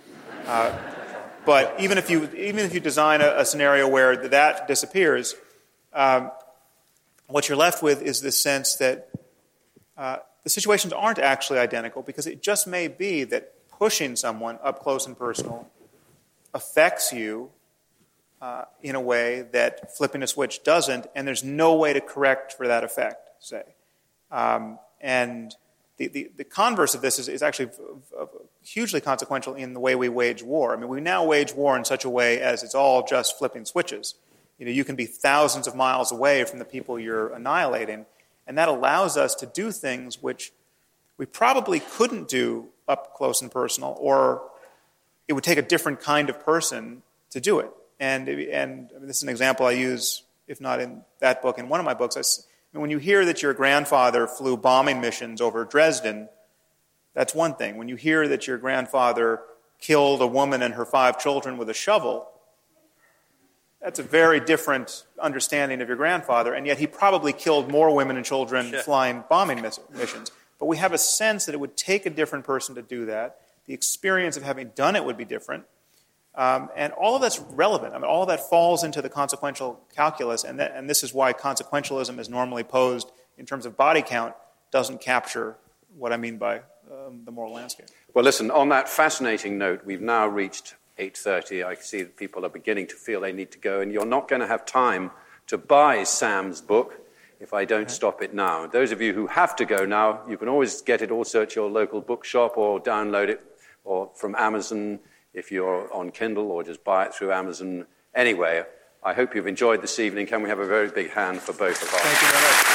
But even if you design a scenario where that disappears, what you're left with is this sense that the situations aren't actually identical, because it just may be that pushing someone up close and personal affects you in a way that flipping a switch doesn't, and there's no way to correct for that effect, say. And the converse of this is actually hugely consequential in the way we wage war. I mean, we now wage war in such a way as it's all just flipping switches. You can be thousands of miles away from the people you're annihilating, and that allows us to do things which we probably couldn't do up close and personal, or it would take a different kind of person to do it. And I mean, this is an example I use, if not in that book, in one of my books. When you hear that your grandfather flew bombing missions over Dresden, that's one thing. When you hear that your grandfather killed a woman and her 5 children with a shovel, that's a very different understanding of your grandfather, and yet he probably killed more women and children flying bombing missions. But we have a sense that it would take a different person to do that. The experience of having done it would be different. And all of that's relevant. I mean, all of that falls into the consequential calculus, and this is why consequentialism is normally posed in terms of body count doesn't capture what I mean by the moral landscape. Well, listen, on that fascinating note, we've now reached 8:30. I see that people are beginning to feel they need to go, and you're not going to have time to buy Sam's book if I don't stop it now. Those of you who have to go now, you can always get it also at your local bookshop or download it or from Amazon if you're on Kindle, or just buy it through Amazon. Anyway, I hope you've enjoyed this evening. Can we have a very big hand for both of us? Thank you very much.